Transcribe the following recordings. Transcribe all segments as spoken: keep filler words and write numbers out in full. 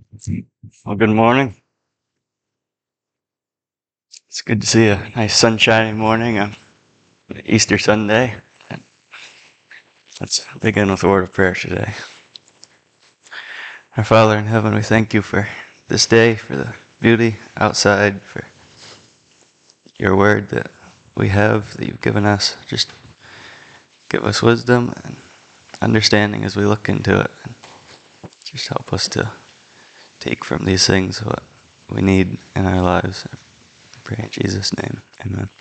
Well, good morning. It's good to see a nice sunshiny morning on Easter Sunday. Let's begin with a word of prayer today. Our Father in heaven, we thank you for this day, for the beauty outside, for your word that we have, that you've given us. Just give us wisdom and understanding as we look into it. And just help us to take from these things what we need in our lives. I pray in Jesus' name. Amen.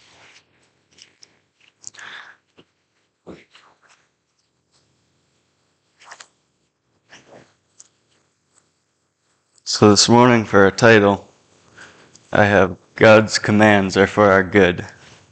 So this morning for a title, I have God's commands are for our good.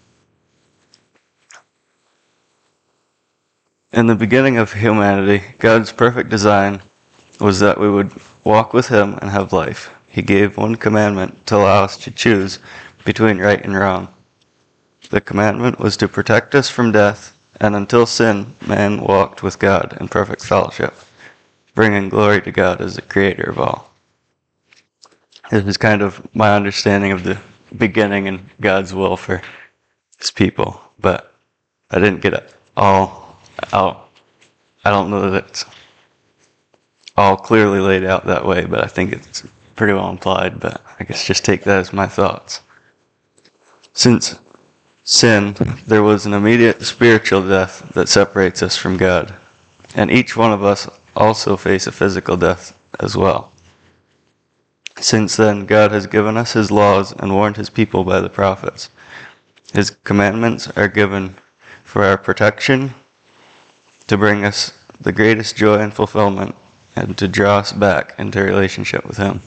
In the beginning of humanity, God's perfect design was that we would walk with Him and have life. He gave one commandment to allow us to choose between right and wrong. The commandment was to protect us from death, and until sin, man walked with God in perfect fellowship, bringing glory to God as the creator of all. This is kind of my understanding of the beginning and God's will for His people, but I didn't get it all out. I don't know that it's all clearly laid out that way, but I think it's pretty well implied, but I guess just take that as my thoughts. Since sin, there was an immediate spiritual death that separates us from God, and each one of us also face a physical death as well. Since then, God has given us His laws and warned His people by the prophets. His commandments are given for our protection, to bring us the greatest joy and fulfillment, and to draw us back into relationship with Him.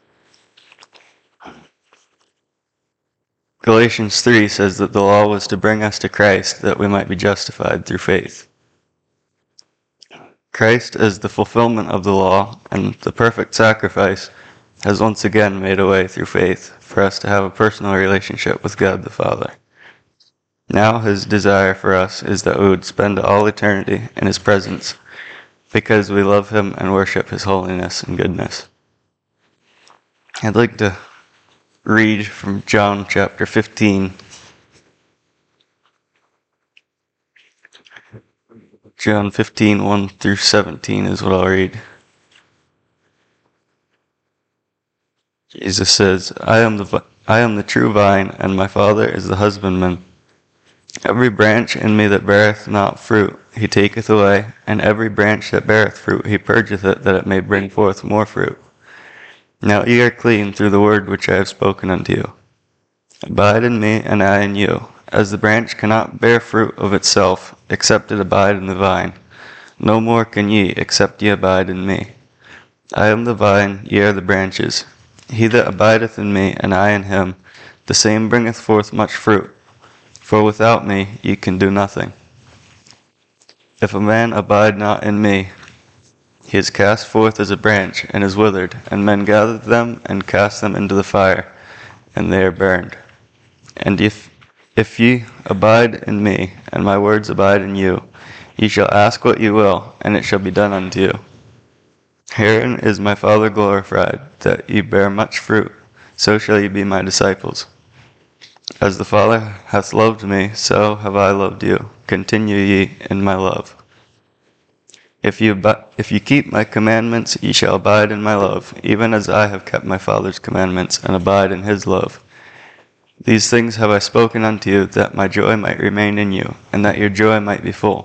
Galatians three says that the law was to bring us to Christ that we might be justified through faith. Christ, as the fulfillment of the law and the perfect sacrifice, has once again made a way through faith for us to have a personal relationship with God the Father. Now His desire for us is that we would spend all eternity in His presence because we love Him and worship His holiness and goodness. I'd like to read from John chapter fifteen. John fifteen, one through seventeen is what I'll read. Jesus says, I am the I am the true vine, and my Father is the husbandman. Every branch in me that beareth not fruit, He taketh away, and every branch that beareth fruit, He purgeth it, that it may bring forth more fruit. Now ye are clean through the word which I have spoken unto you. Abide in me, and I in you. As the branch cannot bear fruit of itself, except it abide in the vine, no more can ye, except ye abide in me. I am the vine, ye are the branches. He that abideth in me, and I in him, the same bringeth forth much fruit. For without me ye can do nothing. If a man abide not in me, he is cast forth as a branch, and is withered, and men gather them, and cast them into the fire, and they are burned. And if if ye abide in me, and my words abide in you, ye shall ask what ye will, and it shall be done unto you. Herein is my Father glorified, that ye bear much fruit, so shall ye be my disciples. As the Father hath loved me, so have I loved you. Continue ye in my love. If you, if you keep my commandments, ye shall abide in my love, even as I have kept my Father's commandments, and abide in His love. These things have I spoken unto you, that my joy might remain in you, and that your joy might be full.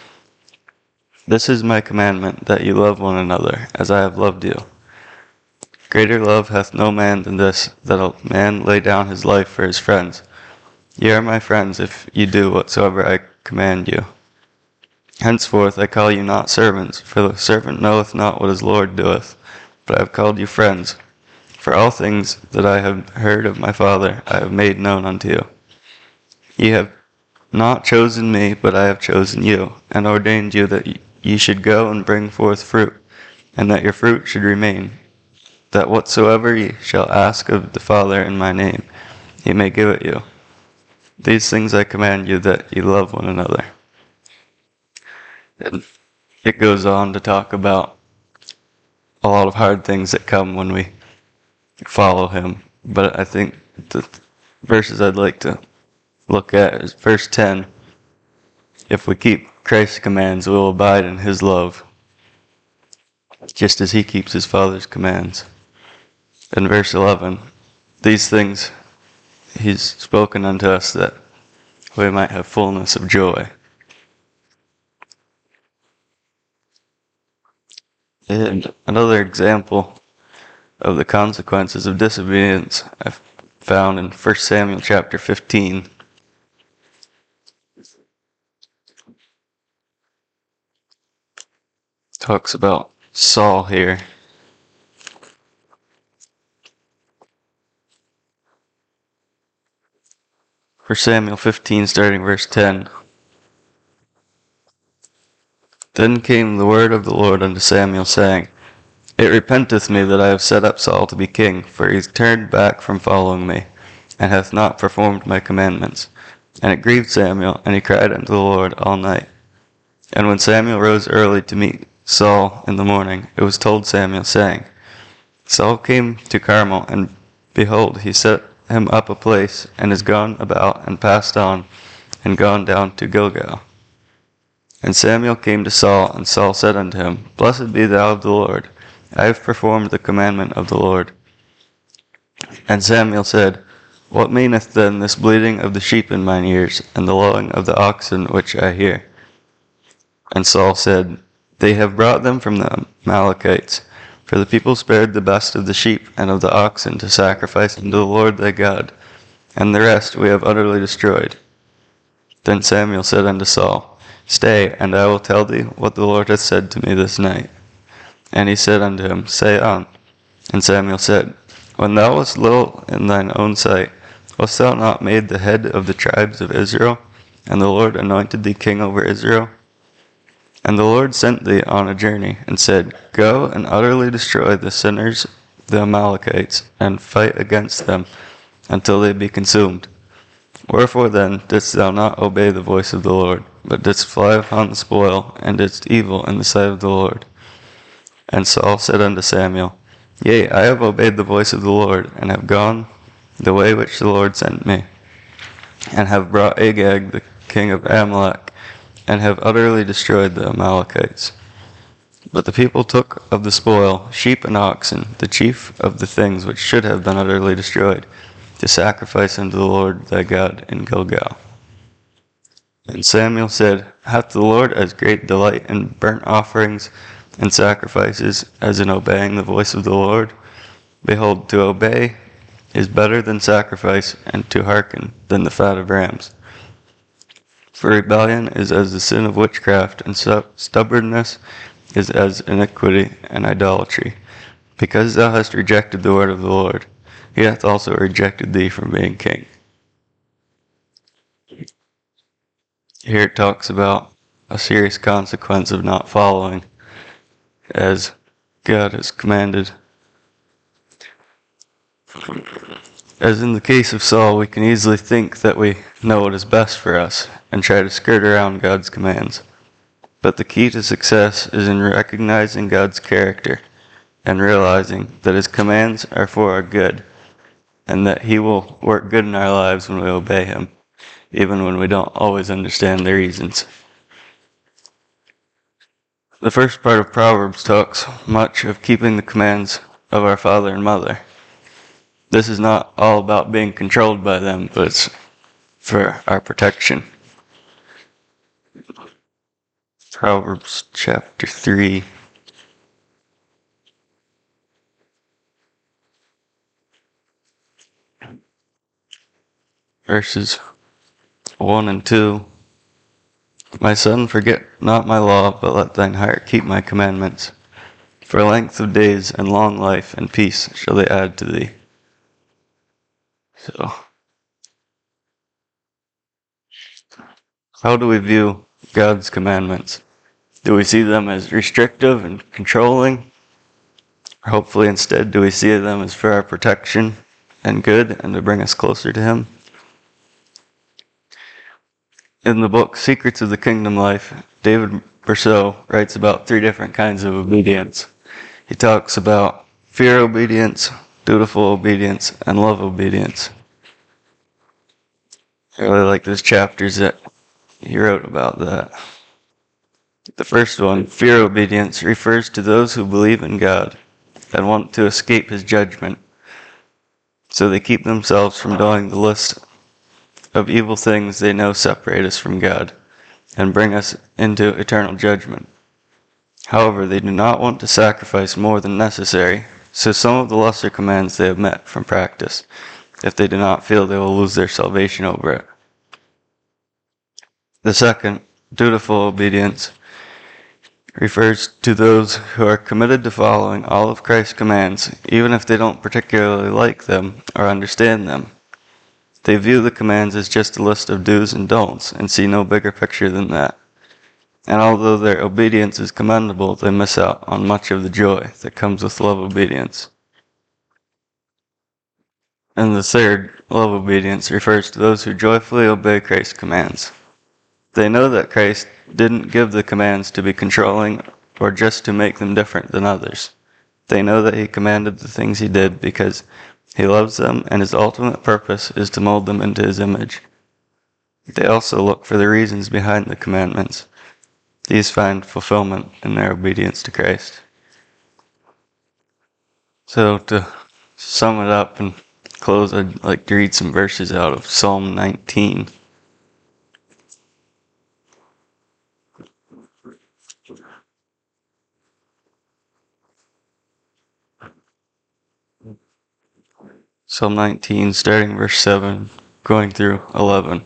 This is my commandment, that ye love one another, as I have loved you. Greater love hath no man than this, that a man lay down his life for his friends. Ye are my friends, if ye do whatsoever I command you. Henceforth I call you not servants, for the servant knoweth not what his Lord doeth, but I have called you friends. For all things that I have heard of my Father I have made known unto you. Ye have not chosen me, but I have chosen you, and ordained you that ye should go and bring forth fruit, and that your fruit should remain, that whatsoever ye shall ask of the Father in my name, He may give it you. These things I command you, that ye love one another. And it goes on to talk about a lot of hard things that come when we follow him. But I think the verses I'd like to look at is verse ten. If we keep Christ's commands, we will abide in his love, just as he keeps his Father's commands. In verse eleven, these things he's spoken unto us that we might have fullness of joy. And another example of the consequences of disobedience I found in First Samuel chapter fifteen. Talks about Saul here. First Samuel fifteen, starting verse ten. Then came the word of the Lord unto Samuel, saying, It repenteth me that I have set up Saul to be king, for he is turned back from following me, and hath not performed my commandments. And it grieved Samuel, and he cried unto the Lord all night. And when Samuel rose early to meet Saul in the morning, it was told Samuel, saying, Saul came to Carmel, and behold, he set him up a place, and is gone about, and passed on, and gone down to Gilgal. And Samuel came to Saul, and Saul said unto him, Blessed be thou of the Lord, I have performed the commandment of the Lord. And Samuel said, What meaneth then this bleating of the sheep in mine ears, and the lowing of the oxen which I hear? And Saul said, They have brought them from the Amalekites, for the people spared the best of the sheep and of the oxen to sacrifice unto the Lord thy God, and the rest we have utterly destroyed. Then Samuel said unto Saul, Stay, and I will tell thee what the Lord hath said to me this night. And he said unto him, Say on. And Samuel said, When thou wast little in thine own sight, wast thou not made the head of the tribes of Israel? And the Lord anointed thee king over Israel? And the Lord sent thee on a journey, and said, Go and utterly destroy the sinners, the Amalekites, and fight against them until they be consumed. Wherefore then didst thou not obey the voice of the Lord, but didst fly upon the spoil, and didst evil in the sight of the Lord? And Saul said unto Samuel, Yea, I have obeyed the voice of the Lord, and have gone the way which the Lord sent me, and have brought Agag the king of Amalek, and have utterly destroyed the Amalekites. But the people took of the spoil sheep and oxen, the chief of the things which should have been utterly destroyed, to sacrifice unto the Lord thy God in Gilgal. And Samuel said, Hath the Lord as great delight in burnt offerings and sacrifices as in obeying the voice of the Lord? Behold, to obey is better than sacrifice, and to hearken than the fat of rams. For rebellion is as the sin of witchcraft, and stubbornness is as iniquity and idolatry. Because thou hast rejected the word of the Lord, he hath also rejected thee from being king. Here it talks about a serious consequence of not following as God has commanded. As in the case of Saul, we can easily think that we know what is best for us and try to skirt around God's commands. But the key to success is in recognizing God's character and realizing that his commands are for our good, and that he will work good in our lives when we obey him, even when we don't always understand the reasons. The first part of Proverbs talks much of keeping the commands of our father and mother. This is not all about being controlled by them, but it's for our protection. Proverbs chapter three. Verses one and two. My son, forget not my law, but let thine heart keep my commandments. For length of days and long life and peace shall they add to thee. So, how do we view God's commandments? Do we see them as restrictive and controlling? Or hopefully instead, do we see them as for our protection and good and to bring us closer to him? In the book Secrets of the Kingdom Life, David Berceau writes about three different kinds of obedience. he talks about fear obedience, dutiful obedience, and love obedience. I really like those chapters that he wrote about that. The first one, fear obedience, refers to those who believe in God and want to escape his judgment. So they keep themselves from doing the list of evil things they know separate us from God and bring us into eternal judgment. However, they do not want to sacrifice more than necessary, so some of the lesser commands they omit from practice, if they do not feel they will lose their salvation over it. The second, dutiful obedience, refers to those who are committed to following all of Christ's commands, even if they don't particularly like them or understand them. They view the commands as just a list of do's and don'ts and see no bigger picture than that. And although their obedience is commendable, they miss out on much of the joy that comes with love obedience. And the third, love obedience, refers to those who joyfully obey Christ's commands. They know that Christ didn't give the commands to be controlling or just to make them different than others. They know that he commanded the things he did because he loves them and his ultimate purpose is to mold them into his image. They also look for the reasons behind the commandments. These find fulfillment in their obedience to Christ. So to sum it up and close, I'd like to read some verses out of Psalm nineteen. Psalm nineteen, starting verse seven, going through eleven.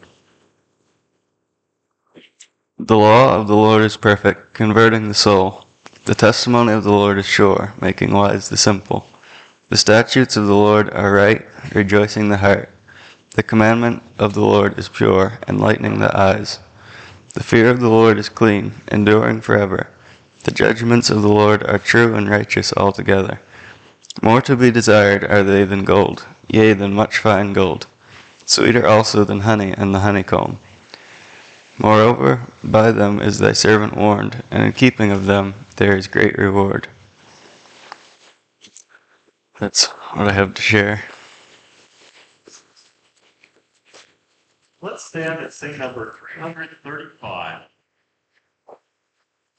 The law of the Lord is perfect, converting the soul. The testimony of the Lord is sure, making wise the simple. The statutes of the Lord are right, rejoicing the heart. The commandment of the Lord is pure, enlightening the eyes. The fear of the Lord is clean, enduring forever. The judgments of the Lord are true and righteous altogether. More to be desired are they than gold, yea, than much fine gold, sweeter also than honey and the honeycomb. Moreover, by them is thy servant warned, and in keeping of them there is great reward. That's what I have to share. Let's stand and sing number three hundred thirty-five.